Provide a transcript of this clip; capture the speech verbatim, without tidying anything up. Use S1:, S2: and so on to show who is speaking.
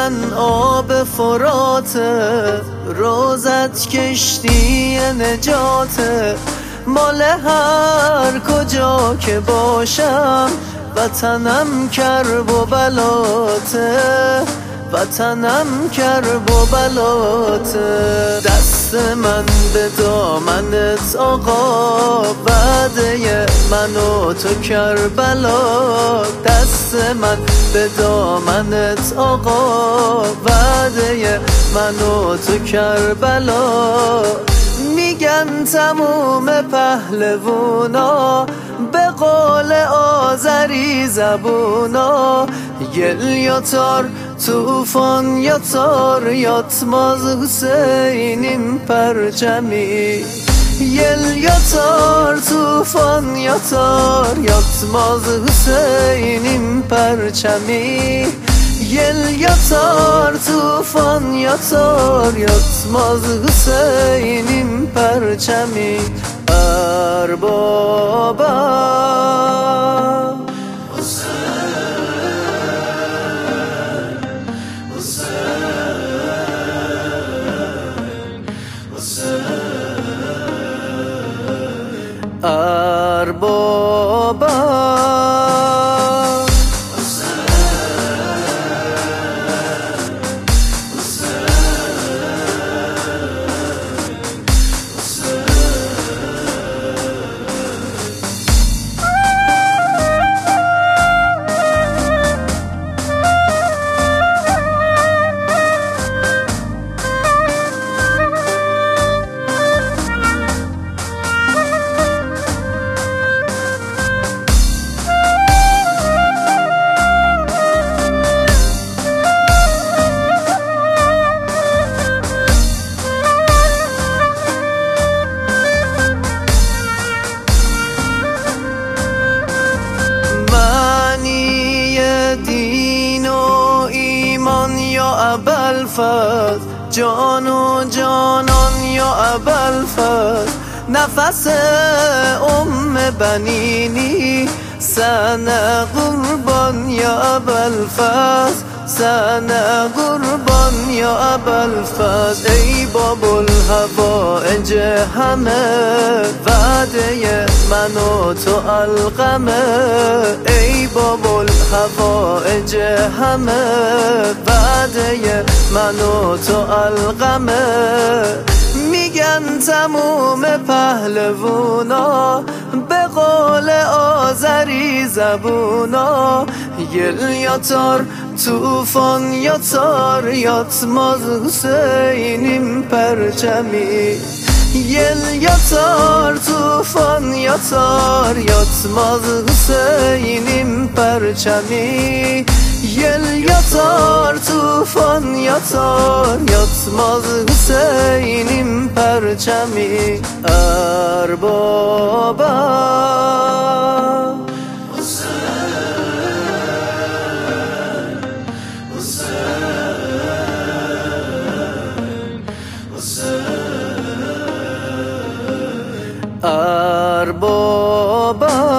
S1: من آب فراته، روزت کشتی نجاته. مال هر کجا که باشم وطنم کرب و بلاته، وطنم کرب و بلاته. دست من به دامنت آقا، وعده من و تو کربلا. دست من به دامنت آقا، وعده من و تو کربلا. میگن تموم پهلوونا، به قول آذری زبونا. گل یا تار توفان یا تار، یاتماز حسینیم پرچمی. یل یا تار توفان یا تار، یاتماز حسینیم پرچمی. یل یا تار توفان یا تار، یاتماز حسینیم پرچمی. اربابا اربابا ابوالفضل، جان و جانان یا ابوالفضل. نفس ام بنینی سنه قربان یا ابوالفضل، سنه قربان یا ابوالفضل. ای باب الهوائج همه، وعده من و تو القمه. ای باب الهوائج همه، وعده من و تو القمه. میگن تموم پهلوونا، به قول آذری زبونا. گل یا تار توفان یا تار، یاتماز حسینیم پرچمی. یل یا تار توفان یا تار، یاتماز حسینیم پرچمی. یل یا تار توفان یا تار، یاتماز حسینیم پرچمی. اربابا اربابا